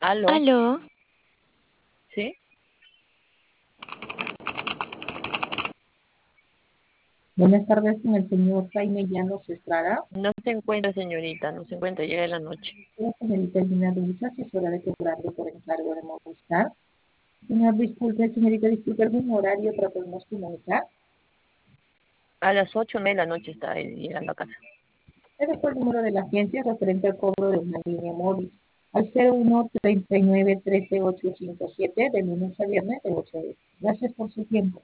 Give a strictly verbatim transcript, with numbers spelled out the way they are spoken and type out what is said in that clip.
Aló, Aló, ¿sí? Buenas tardes con el señor Jaime Llanos Estrada. No se encuentra, señorita, no se encuentra, llega de la noche. La señorita Gina Dulce, asesora de cobrando por encargo de Movistar. Señor, disculpe, señorita, disculpe, ¿algún horario para podernos comunicar? A las ocho de la noche está él llegando a casa. Le dejo el número de la agencia referente al cobro de una línea móvil al cero uno treinta y nueve trece ocho cinco siete de lunes a viernes de ocho a diez. Gracias por su tiempo.